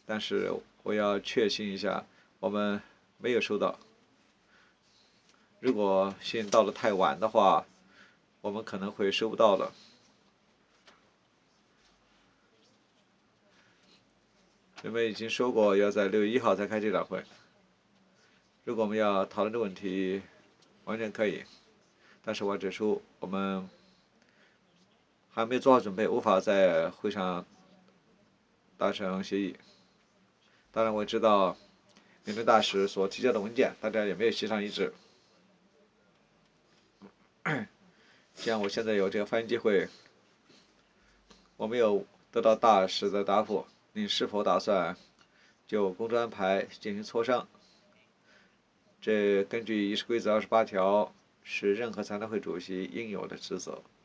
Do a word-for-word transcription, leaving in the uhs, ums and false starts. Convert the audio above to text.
但是我要确信一下，我们没有收到。如果信到的太晚的话，我们可能会收不到了。人们已经说过要在六月一号才开这场会。如果我们要讨论这个问题，完全可以。但是我指出，我们还没做好准备，无法在会上达成协议。当然，我知道民政大使所提交的文件，大家也没有协商一致。既然我现在有这个发言机会，我没有得到大使的答复，您是否打算就工作安排进行磋商？这根据议事规则二十八条是任何财委会主席应有的职责。